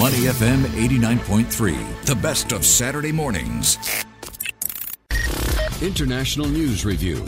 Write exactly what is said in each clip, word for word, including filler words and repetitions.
Money F M eighty-nine point three, the best of Saturday mornings. International News Review.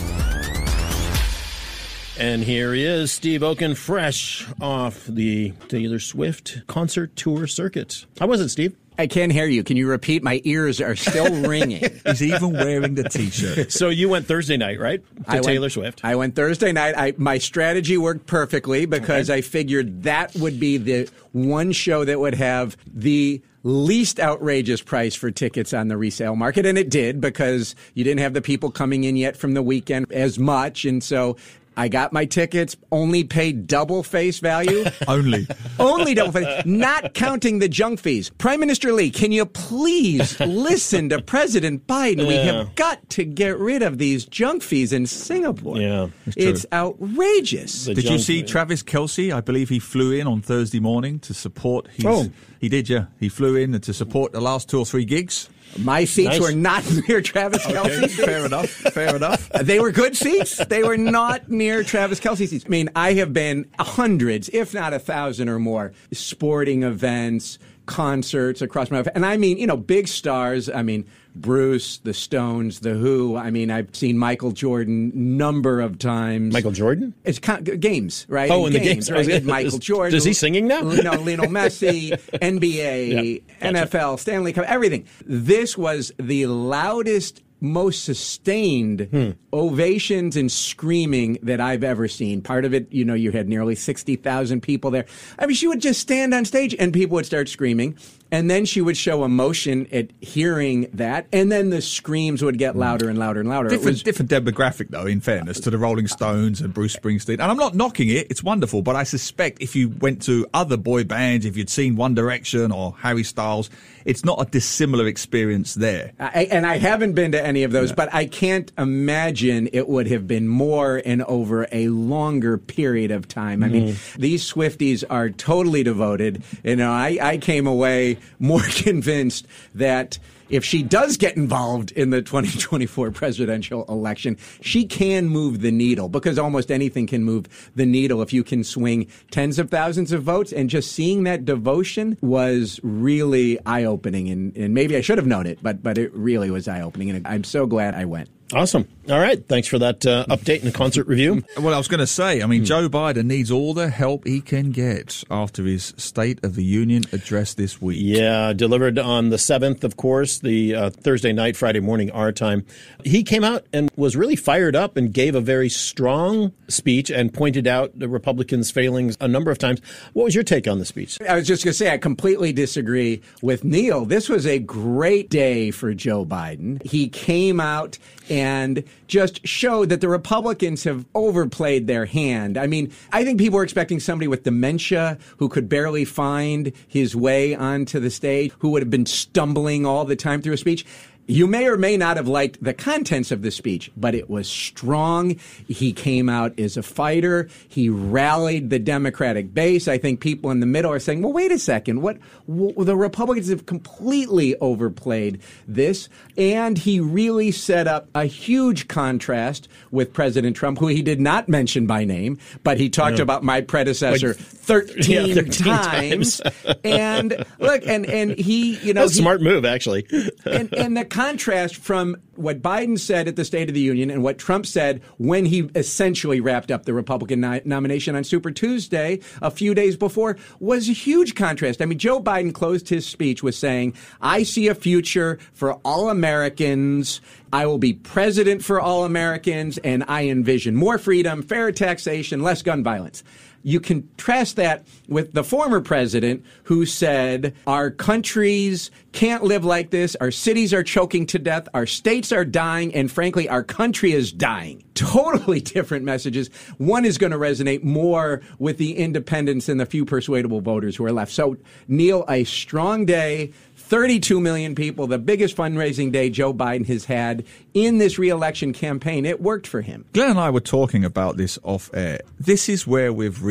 And here he is, Steve Okun, fresh off the Taylor Swift concert tour circuit. How was it, Steve? I can't hear you. Can you repeat? My ears are still ringing. He's even wearing the T-shirt. So you went Thursday night, right? To I Taylor went, Swift. I went Thursday night. I, my strategy worked perfectly because okay. I figured that would be the one show that would have the least outrageous price for tickets on the resale market. And it did, because you didn't have the people coming in yet from the weekend as much. And so I got my tickets, only paid double face value. Only. Only double face, not counting the junk fees. Prime Minister Lee, can you please listen to President Biden? Yeah. We have got to get rid of these junk fees in Singapore. Yeah, it's, it's outrageous. The Did you see fee. Travis Kelce? I believe he flew in on Thursday morning to support his... Oh. He did, yeah. He flew in to support the last two or three gigs. My seats nice. were not near Travis Kelce. Okay, fair enough. Fair enough. They were good seats. They were not near Travis Kelce seats. I mean, I have been hundreds, if not a thousand or more, sporting events, concerts across my life. And I mean, you know, big stars. I mean, Bruce, the Stones, the Who. I mean, I've seen Michael Jordan number of times. Michael Jordan? It's con- games, right? Oh, in games, the games. Right? Is, Michael Jordan. Is he singing now? No, Lionel Messi, N B A, yeah, gotcha. N F L, Stanley Cup, everything. This was the loudest, most sustained hmm. ovations and screaming that I've ever seen. Part of it, you know, you had nearly sixty thousand people there. I mean, she would just stand on stage and people would start screaming. And then she would show emotion at hearing that. And then the screams would get louder and louder and louder. Different, it was, different demographic, though, in fairness, to the Rolling Stones and Bruce Springsteen. And I'm not knocking it. It's wonderful. But I suspect if you went to other boy bands, if you'd seen One Direction or Harry Styles, it's not a dissimilar experience there. I, and I haven't been to any of those, yeah. but I can't imagine it would have been more and over a longer period of time. I mm-hmm. mean, these Swifties are totally devoted. You know, I, I came away more convinced that if she does get involved in the twenty twenty-four presidential election, she can move the needle, because almost anything can move the needle if you can swing tens of thousands of votes. And just seeing that devotion was really eye-opening. And, and maybe I should have known it, but, but it really was eye-opening. And I'm so glad I went. Awesome. All right. Thanks for that uh, update and concert review. Well, I was going to say, I mean, hmm. Joe Biden needs all the help he can get after his State of the Union address this week. Yeah, delivered on the seventh, of course, the uh, Thursday night, Friday morning, our time. He came out and was really fired up and gave a very strong speech and pointed out the Republicans' failings a number of times. What was your take on the speech? I was just going to say, I completely disagree with Neil. This was a great day for Joe Biden. He came out and just showed that the Republicans have overplayed their hand. I mean, I think people were expecting somebody with dementia who could barely find his way onto the stage, who would have been stumbling all the time through a speech. You may or may not have liked the contents of the speech, but it was strong. He came out as a fighter. He rallied the Democratic base. I think people in the middle are saying, well, wait a second. What, what the Republicans have completely overplayed this. And he really set up a huge contrast with President Trump, who he did not mention by name, but he talked yeah. about my predecessor like, thirteen, yeah, thirteen times. times. And look, and, and he, you know, that's a he, smart move, actually. and, and the contrast from what Biden said at the State of the Union and what Trump said when he essentially wrapped up the Republican no- nomination on Super Tuesday a few days before was a huge contrast. I mean, Joe Biden closed his speech with saying, I see a future for all Americans. I will be president for all Americans, and I envision more freedom, fair taxation, less gun violence. You contrast that with the former president who said, our countries can't live like this. Our cities are choking to death. Our states are dying. And frankly, our country is dying. Totally different messages. One is going to resonate more with the independents and the few persuadable voters who are left. So, Neil, a strong day. thirty-two million people, the biggest fundraising day Joe Biden has had in this re-election campaign. It worked for him. Glenn and I were talking about this off air. This is where we've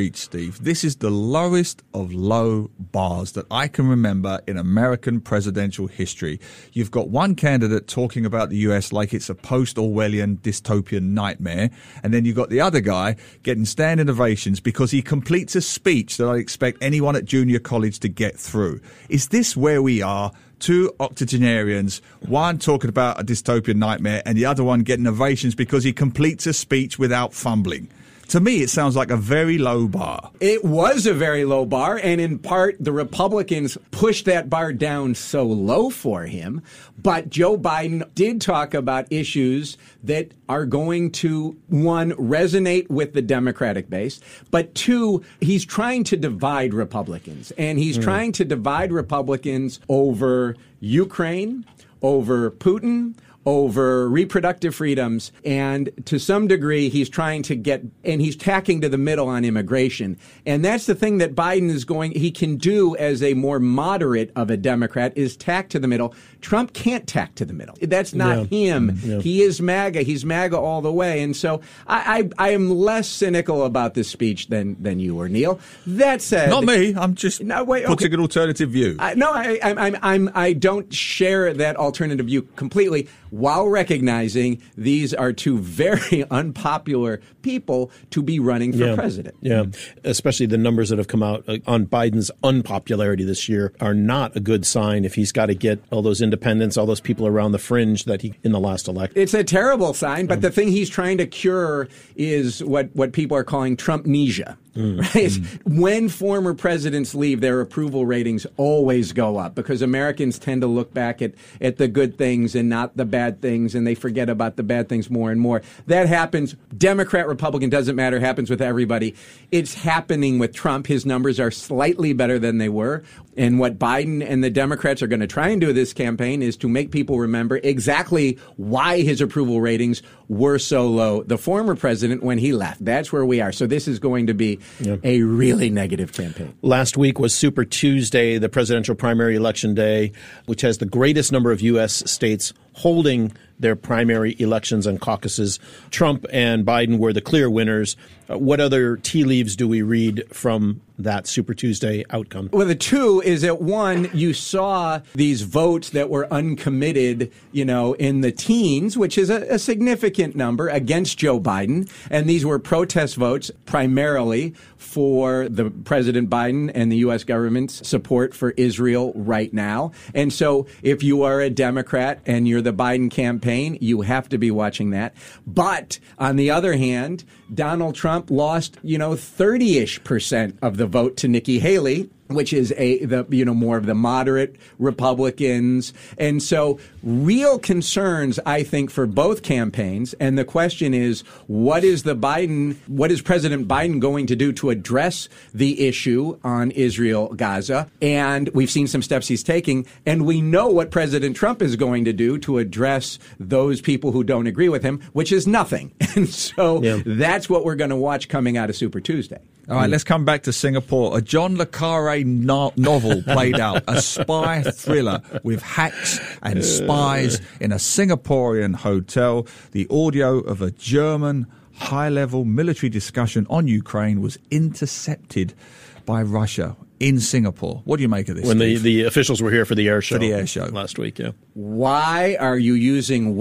reached, Steve. This is the lowest of low bars that I can remember in American presidential history. You've got one candidate talking about the U S like it's a post-Orwellian dystopian nightmare, and then you've got the other guy getting standing ovations because he completes a speech that I expect anyone at junior college to get through. Is this where we are? Two octogenarians, one talking about a dystopian nightmare and the other one getting ovations because he completes a speech without fumbling. To me, it sounds like a very low bar. It was a very low bar, and in part, the Republicans pushed that bar down so low for him. But Joe Biden did talk about issues that are going to, one, resonate with the Democratic base, but two, he's trying to divide Republicans. And he's mm. trying to divide Republicans over Ukraine, over Putin, over reproductive freedoms, and to some degree he's trying to get, and he's tacking to the middle on immigration. And that's the thing that Biden is going, he can do as a more moderate of a Democrat, is tack to the middle. Trump can't tack to the middle. That's not yeah. him. Yeah. He is MAGA. He's MAGA all the way. And so I, I, I am less cynical about this speech than, than you were, Neil. That said, not me. I'm just no, wait, putting okay. an alternative view. I, no, I, I, I'm, I'm, I don't share that alternative view completely, while recognizing these are two very unpopular people to be running for yeah. president. Yeah, especially the numbers that have come out on Biden's unpopularity this year are not a good sign if he's got to get all those independents, all those people around the fringe that he in the last election. It's a terrible sign, but um, the thing he's trying to cure is what, what people are calling Trumpnesia. Mm, right? Mm. When former presidents leave, their approval ratings always go up because Americans tend to look back at, at the good things and not the bad things, and they forget about the bad things more and more. That happens. Democrat, Republican, doesn't matter. Happens with everybody. It's happening with Trump. His numbers are slightly better than they were. And what Biden and the Democrats are going to try and do this campaign is to make people remember exactly why his approval ratings were so low. The former president, when he left, that's where we are. So this is going to be yeah. a really negative campaign. Last week was Super Tuesday, the presidential primary election day, which has the greatest number of U S states holding their primary elections and caucuses. Trump and Biden were the clear winners. Uh, what other tea leaves do we read from that Super Tuesday outcome? Well, the two is that, one, you saw these votes that were uncommitted, you know, in the teens, which is a, a significant number against Joe Biden. And these were protest votes primarily for the President Biden and the U S government's support for Israel right now. And so if you are a Democrat and you're the Biden campaign, you have to be watching that. But on the other hand, Donald Trump lost, you know, thirty-ish percent of the vote to Nikki Haley, which is a the you know more of the moderate Republicans. And so real concerns, I think, for both campaigns. And the question is, what is the Biden, what is President Biden going to do to address the issue on Israel, Gaza? And we've seen some steps he's taking. And we know what President Trump is going to do to address those people who don't agree with him, which is nothing. And so yeah. that's what we're going to watch coming out of Super Tuesday. All right, let's come back to Singapore. A John le Carré no- novel played out, a spy thriller with hacks and spies in a Singaporean hotel. The audio of a German high-level military discussion on Ukraine was intercepted by Russia in Singapore. What do you make of this, When the, Steve? the officials were here for the air show. For the air show. Last week, yeah. Why are you using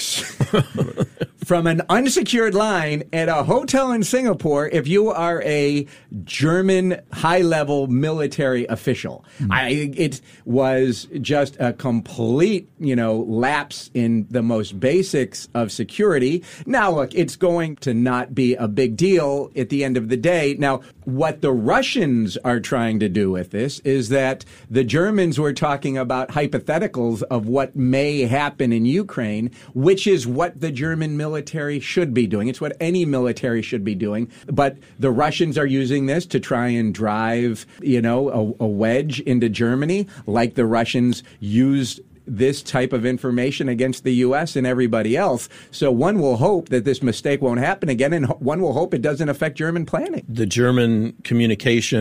WebEx from an unsecured line at a hotel in Singapore if you are a German high-level military official? Mm. I, it was just a complete, you know, lapse in the most basics of security. Now, look, it's going to not be a big deal at the end of the day. Now, what the Russians are trying to do with this is that the Germans were talking about hypotheticals of what may happen in Ukraine, which is what the German military should be doing. It's what any military should be doing. But the Russians are using this to try and drive, you know, a, a wedge into Germany, like the Russians used this type of information against the U S and everybody else. So one will hope that this mistake won't happen again, and one will hope it doesn't affect German planning. The German communication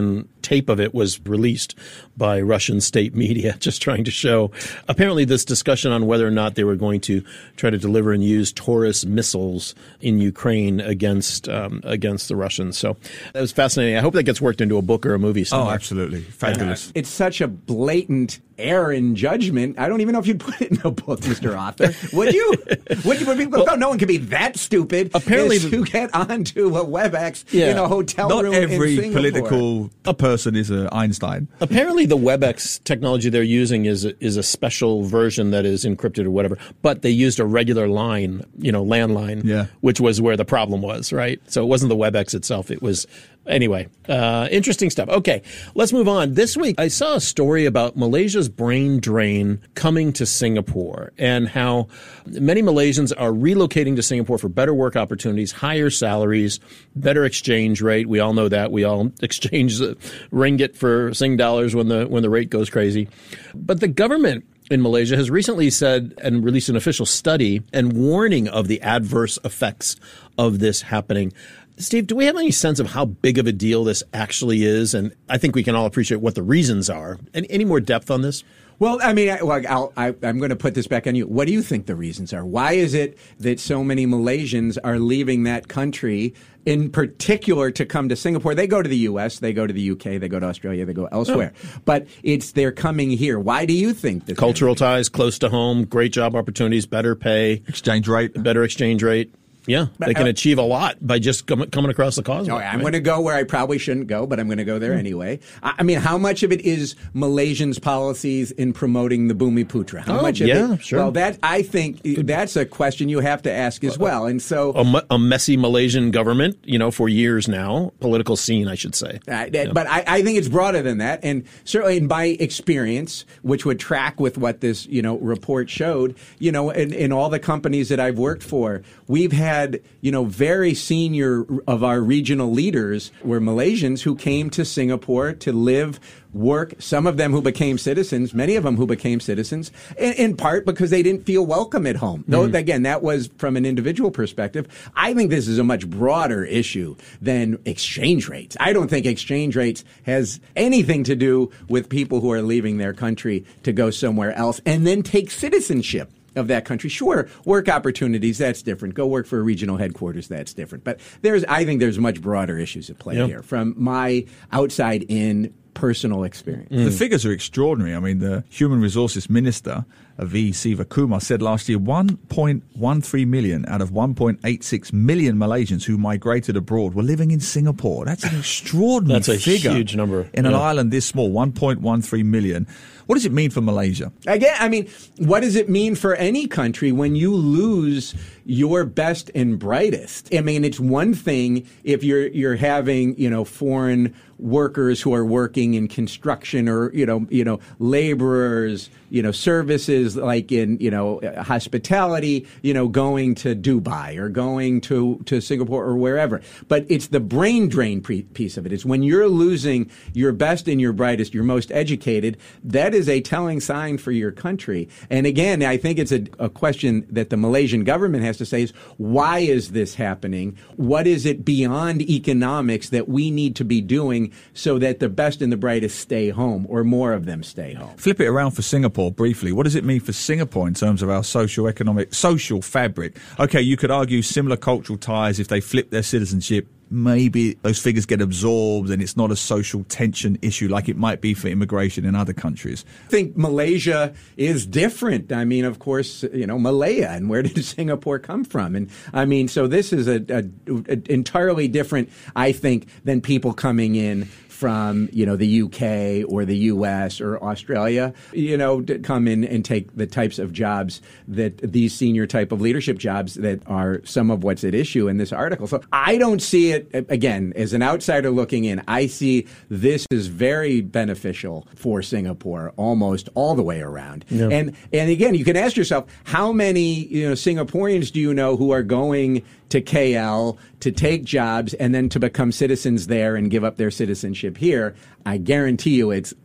tape of it was released by Russian state media, just trying to show apparently this discussion on whether or not they were going to try to deliver and use Taurus missiles in Ukraine against um, against the Russians. So that was fascinating. I hope that gets worked into a book or a movie somewhere. Oh, absolutely. Fabulous. It's such a blatant error in judgment. I don't even know if you'd put it in a book, Mister Author. Would you? Would you? Would people, well, no one could be that stupid apparently as to get onto a WebEx yeah, in a hotel not room every in Singapore. political person is an Einstein. Apparently, the WebEx technology they're using is a, is a special version that is encrypted or whatever. But they used a regular line, you know, landline, yeah. which was where the problem was, right? So it wasn't the WebEx itself. It was anyway. Uh, interesting stuff. Okay, let's move on. This week, I saw a story about Malaysia's brain drain coming to Singapore and how many Malaysians are relocating to Singapore for better work opportunities, higher salaries, better exchange rate. We all know that. We all exchange the ringgit for Sing dollars when the when the rate goes crazy. But the government in Malaysia has recently said and released an official study and warning of the adverse effects of this happening. Steve, do we have any sense of how big of a deal this actually is? And I think we can all appreciate what the reasons are. Any, any more depth on this? Well, I mean, I, well, I'll, I, I'm going to put this back on you. What do you think the reasons are? Why is it that so many Malaysians are leaving that country, in particular, to come to Singapore? They go to the U S, they go to the U K, they go to Australia, they go elsewhere. Oh. But it's they're coming here. Why do you think that? Cultural ties, close to home, great job opportunities, better pay, exchange rate, better exchange rate. Yeah, they can achieve a lot by just com- coming across the causeway. Oh, I'm right? going to go where I probably shouldn't go, but I'm going to go there mm. anyway. I, I mean, how much of it is Malaysians' policies in promoting the Bumiputra? How oh, much of yeah, it? Sure. Well, that I think that's a question you have to ask as well. And so, a, a messy Malaysian government, you know, for years now, political scene, I should say. Uh, yeah. But I, I think it's broader than that, and certainly in my experience, which would track with what this, you know, report showed. You know, in, in all the companies that I've worked for, we've had, you know, very senior of our regional leaders were Malaysians who came to Singapore to live, work, some of them who became citizens, many of them who became citizens, in, in part because they didn't feel welcome at home. Mm-hmm. Though, again, that was from an individual perspective. I think this is a much broader issue than exchange rates. I don't think exchange rates has anything to do with people who are leaving their country to go somewhere else and then take citizenship of that country. Sure, work opportunities, that's different. Go work for a regional headquarters, that's different. But there's, I think there's much broader issues at play yep. here from my outside in personal experience. Mm. The figures are extraordinary. I mean, the Human Resources Minister, V. Sivakumar, said last year one point one three million out of one point eight six million Malaysians who migrated abroad were living in Singapore. That's an extraordinary That's a figure. huge number. In yeah. an island this small, one point one three million. What does it mean for Malaysia? Again, I mean, what does it mean for any country when you lose your best and brightest? I mean, it's one thing if you're you're having, you know, foreign workers who are working in construction or, you know, you know, laborers, you know, services like in, you know, hospitality, you know, going to Dubai or going to, to Singapore or wherever. But it's the brain drain pre- piece of it. It's when you're losing your best and your brightest, your most educated, that is a telling sign for your country. And again, I think it's a, a question that the Malaysian government has to say is, why is this happening? What is it beyond economics that we need to be doing so that the best and the brightest stay home or more of them stay home? Flip it around for Singapore briefly. What does it mean for Singapore in terms of our social, economic, social fabric? Okay, you could argue similar cultural ties if they flip their citizenship. Maybe those figures get absorbed and it's not a social tension issue like it might be for immigration in other countries. I think Malaysia is different. I mean, of course, you know, Malaya, and where did Singapore come from? And I mean, so this is a, a, a entirely different, I think, than people coming in from, you know, the U K or the U S or Australia, you know, to come in and take the types of jobs that these senior type of leadership jobs that are some of what's at issue in this article. So I don't see it, again, as an outsider looking in, I see this is very beneficial for Singapore almost all the way around. Yeah. And and again, you can ask yourself, how many, you know, Singaporeans do you know who are going to K L to take jobs and then to become citizens there and give up their citizenship here? I guarantee you it's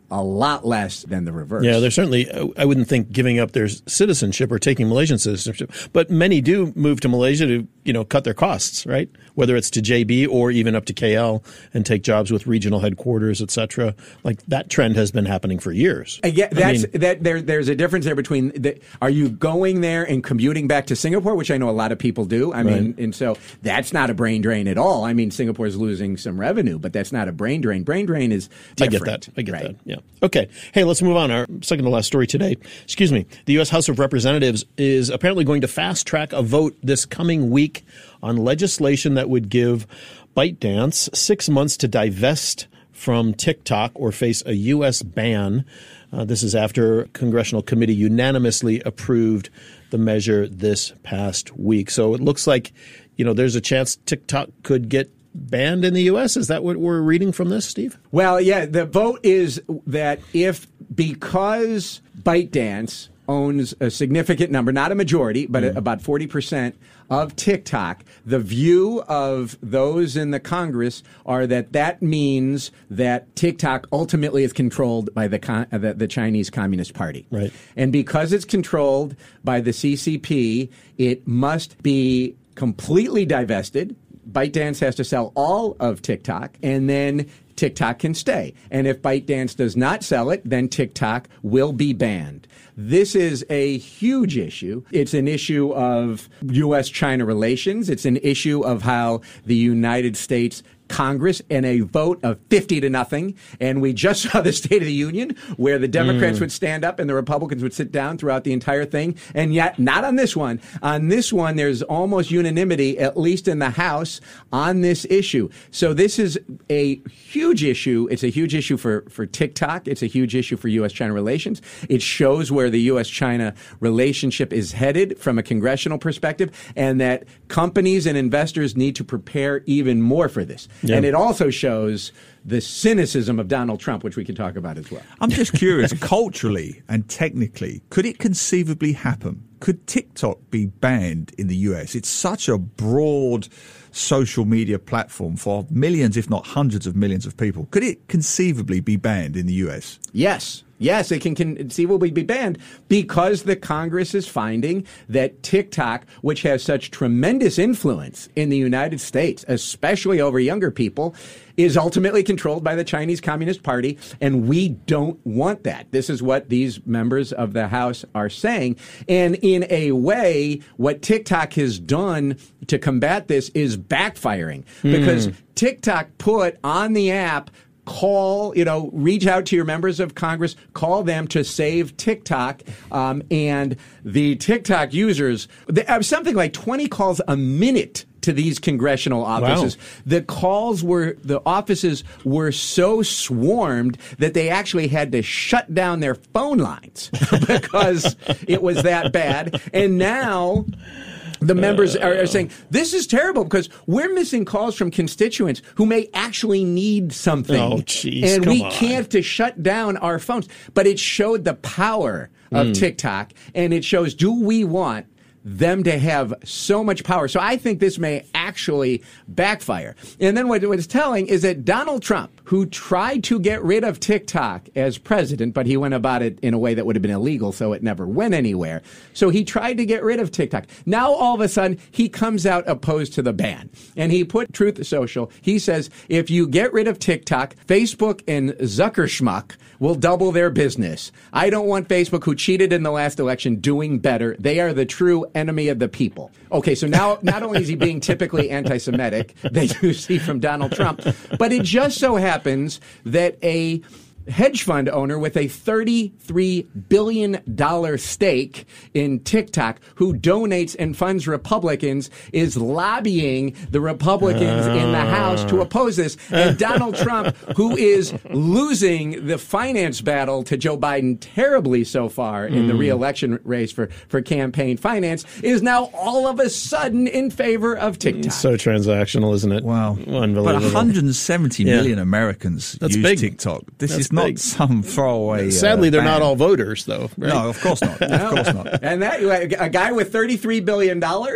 a lot less than the reverse. Yeah, they're certainly, I wouldn't think giving up their citizenship or taking Malaysian citizenship, but many do move to Malaysia to, you know, cut their costs, right? Whether it's to J B or even up to K L and take jobs with regional headquarters, et cetera. Like that trend has been happening for years. Yeah, that's, I mean, that there, there's a difference there between, the, are you going there and commuting back to Singapore, which I know a lot of people do. I mean, right. and so that's not a brain drain at all. I mean, Singapore's losing some revenue, but that's not a brain drain. Brain drain is different. I get that. I get right? that. Yeah. Okay. Hey, let's move on. Our second to last story today. Excuse me. The U S House of Representatives is apparently going to fast track a vote this coming week on legislation that would give ByteDance six months to divest from TikTok or face a U S ban. Uh, this is after a congressional committee unanimously approved the measure this past week. So it looks like, you know, there's a chance TikTok could get banned in the U S. Is that what we're reading from this, Steve? Well, yeah, the vote is that if, because ByteDance owns a significant number, not a majority, but mm. about forty percent of TikTok, the view of those in the Congress are that that means that TikTok ultimately is controlled by the, con- the, the Chinese Communist Party. Right. And because it's controlled by the C C P, it must be completely divested. ByteDance has to sell all of TikTok, and then TikTok can stay. And if ByteDance does not sell it, then TikTok will be banned. This is a huge issue. It's an issue of U S China relations. It's an issue of how the United States Congress in a vote of fifty to nothing. And we just saw the State of the Union where the Democrats mm. would stand up and the Republicans would sit down throughout the entire thing. And yet not on this one. On this one, there's almost unanimity, at least in the House, on this issue. So this is a huge issue. It's a huge issue for, for TikTok. It's a huge issue for U S China relations. It shows where the U S China relationship is headed from a congressional perspective, and that companies and investors need to prepare even more for this. Yeah. And it also shows the cynicism of Donald Trump, which we could talk about as well. I'm just curious, culturally and technically, could it conceivably happen? Could TikTok be banned in the U S? It's such a broad social media platform for millions, if not hundreds of millions of people. Could it conceivably be banned in the U S? Yes. Yes, it can conceivably be banned because the Congress is finding that TikTok, which has such tremendous influence in the United States, especially over younger people, is ultimately controlled by the Chinese Communist Party, and we don't want that. This is what these members of the House are saying. And in a way, what TikTok has done to combat this is backfiring mm. because TikTok put on the app, call, you know, reach out to your members of Congress, call them to save TikTok. Um, and the TikTok users, they have something like twenty calls a minute to these congressional offices. Wow. The calls were, the offices were so swarmed that they actually had to shut down their phone lines because it was that bad. And now the members are, are saying, this is terrible because we're missing calls from constituents who may actually need something. Oh, geez, and come we on. can't have to shut down our phones. But it showed the power of mm. TikTok, and it shows, do we want them to have so much power? So I think this may actually backfire. And then what it's telling is that Donald Trump, who tried to get rid of TikTok as president, but he went about it in a way that would have been illegal, so it never went anywhere. So he tried to get rid of TikTok. Now, all of a sudden, he comes out opposed to the ban. And he put Truth Social. He says, if you get rid of TikTok, Facebook and Zuckerschmuck will double their business. I don't want Facebook, who cheated in the last election, doing better. They are the true enemy of the people. Okay, so now not only is he being typically anti-Semitic, that you see from Donald Trump, but it just so happens that a hedge fund owner with a thirty-three billion dollars stake in TikTok, who donates and funds Republicans, is lobbying the Republicans uh. in the House to oppose this. And Donald Trump, who is losing the finance battle to Joe Biden terribly so far in mm. the re-election race for, for campaign finance, is now all of a sudden in favor of TikTok. It's so transactional, isn't it? Wow. Unbelievable. But one hundred seventy yeah. million Americans That's use big. TikTok. This That's is not big. some throwaway. Sadly, uh, they're ban. not all voters, though. Right? No, of course not. Of course not. And that a guy with thirty-three billion dollars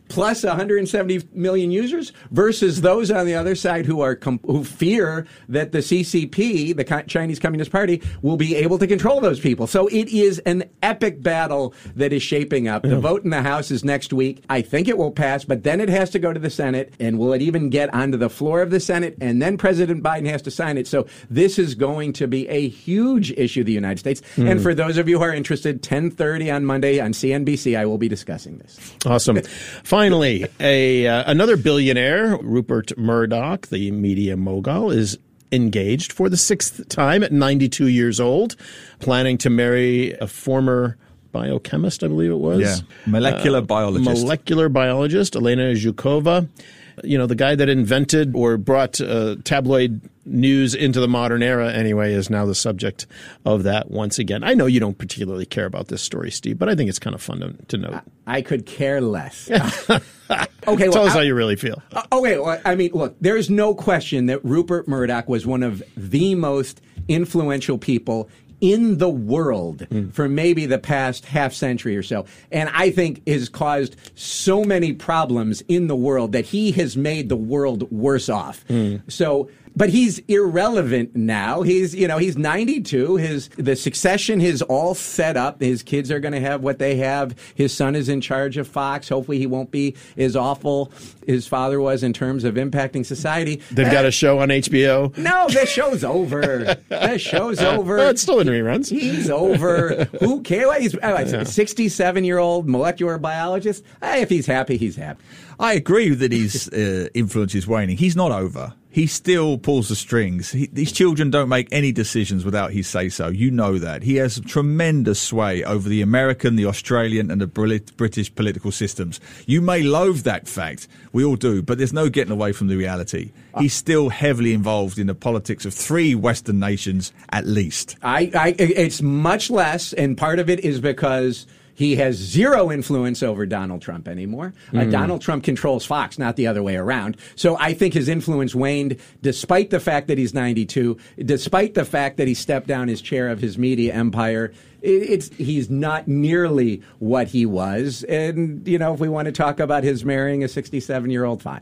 plus one hundred seventy million users versus those on the other side who are com- who fear that the C C P, the Co- Chinese Communist Party, will be able to control those people. So it is an epic battle that is shaping up. The vote in the House is next week. I think it will pass, but then it has to go to the Senate, and will it even get onto the floor of the Senate? And then President Biden has to sign it. So this is going to be a huge issue in the United States. Mm. And for those of you who are interested, ten thirty on Monday on C N B C, I will be discussing this. Awesome. Finally, a uh, another billionaire, Rupert Murdoch, the media mogul, is engaged for the sixth time at ninety-two years old, planning to marry a former biochemist, I believe it was. Yeah, molecular uh, biologist. Molecular biologist, Elena Zhukova. You know, the guy that invented or brought uh, tabloid news into the modern era, anyway, is now the subject of that once again. I know you don't particularly care about this story, Steve, but I think it's kind of fun to, to note. I, I could care less. okay, well, Tell us I, how you really feel. Uh, okay, well, I mean, look, there is no question that Rupert Murdoch was one of the most influential people in the world mm. for maybe the past half century or so. And I think has caused so many problems in the world that he has made the world worse off. Mm. So, but he's irrelevant now. He's, you know, he's ninety-two. His, the succession is all set up. His kids are going to have what they have. His son is in charge of Fox. Hopefully he won't be as awful his father was in terms of impacting society. They've uh, got a show on H B O. No, the show's over. The show's over. Oh, it's still in reruns. He's over. Who cares? He's a sixty-seven-year-old molecular biologist. Hey, if he's happy, he's happy. I agree that his uh, influence is waning. He's not over. He still pulls the strings. He, these children don't make any decisions without his say-so. You know that. He has tremendous sway over the American, the Australian, and the British political systems. You may loathe that fact. We all do. But there's no getting away from the reality. He's still heavily involved in the politics of three Western nations, at least. I, I, it's much less, and part of it is because he has zero influence over Donald Trump anymore. Mm. Uh, Donald Trump controls Fox, not the other way around. So I think his influence waned despite the fact that he's ninety-two, despite the fact that he stepped down as chair of his media empire. It's he's not nearly what he was. And, you know, if we want to talk about his marrying a sixty-seven-year-old, fine.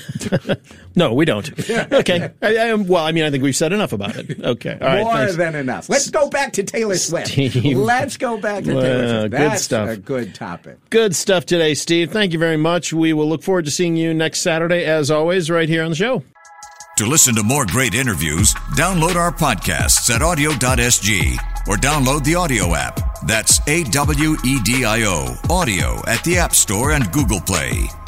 No, we don't. Okay. I, I, well, I mean, I think we've said enough about it. Okay. All right, More thanks. than enough. Let's go back to Taylor Swift. Steve. Let's go back to well, Taylor Swift. That's good stuff. a good topic. Good stuff today, Steve. Thank you very much. We will look forward to seeing you next Saturday, as always, right here on the show. To listen to more great interviews, download our podcasts at audio dot s g or download the audio app. That's A W E D I O, audio at the App Store and Google Play.